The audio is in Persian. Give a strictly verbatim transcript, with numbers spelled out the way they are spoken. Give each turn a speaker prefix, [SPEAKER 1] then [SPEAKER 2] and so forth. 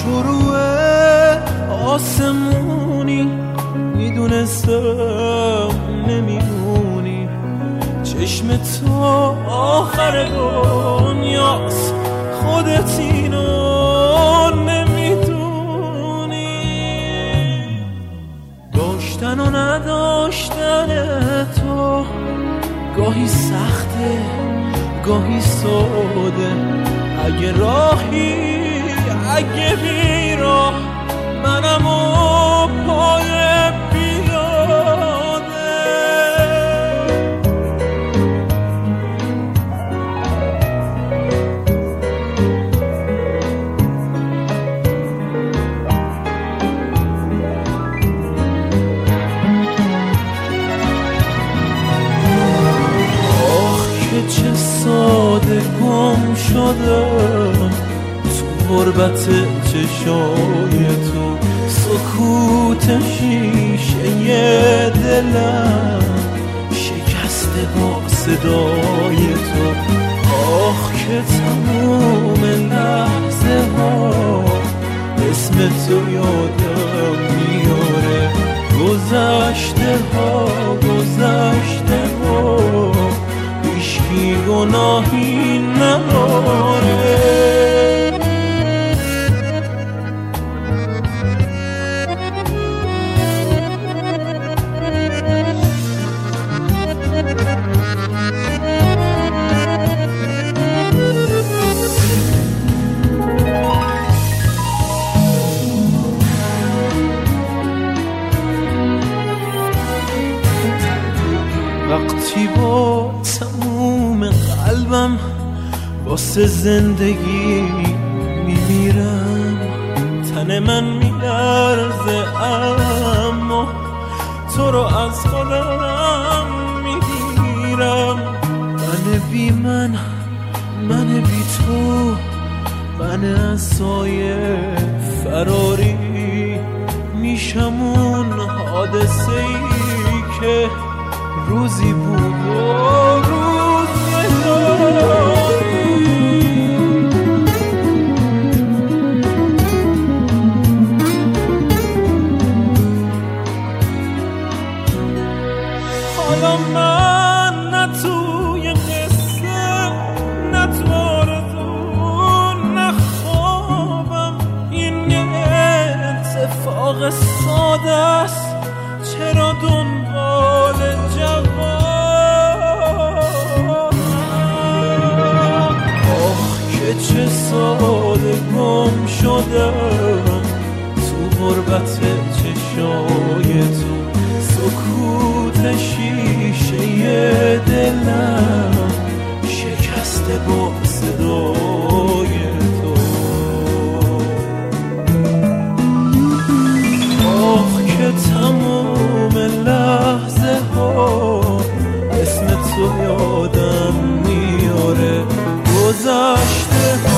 [SPEAKER 1] شروع آسمونی میدونستم نمیمونی، چشم تو آخر دنیاست، خودت اینو نمیدونی. داشتن و نداشتن تو گاهی سخته گاهی ساده، اگه راهی اگه بی راه منم و پای بیاده. آخ که چه ساده گم شدم غربت چشای تو، سکوت شیشه دلم شکسته با صدای تو. آخ که تموم لحظه ها اسم تو یادم میاره، گذشته ها گذشته ها هیچکی گناهی نداره. وقتی با تموم قلبم واسه زندگی میمیرم، تن من میلرزه اما تو رو از خودم میگیرم. من بی من من بی تو من از سایه فراری میشم، اون حادثه ای که روزی بود و روز نداری. حالا من نه توی قصه نه تو آرزو نه خوابم، این یه اتفاق ساده است، چرا دنبال جواب؟ آخ که چه ساده گم شدم تو غربت چشای تو، سکوت شیشه دلم شکسته با صدای تو. آخ که تموم لحظه ها اسم تو یادم میاره، گذشته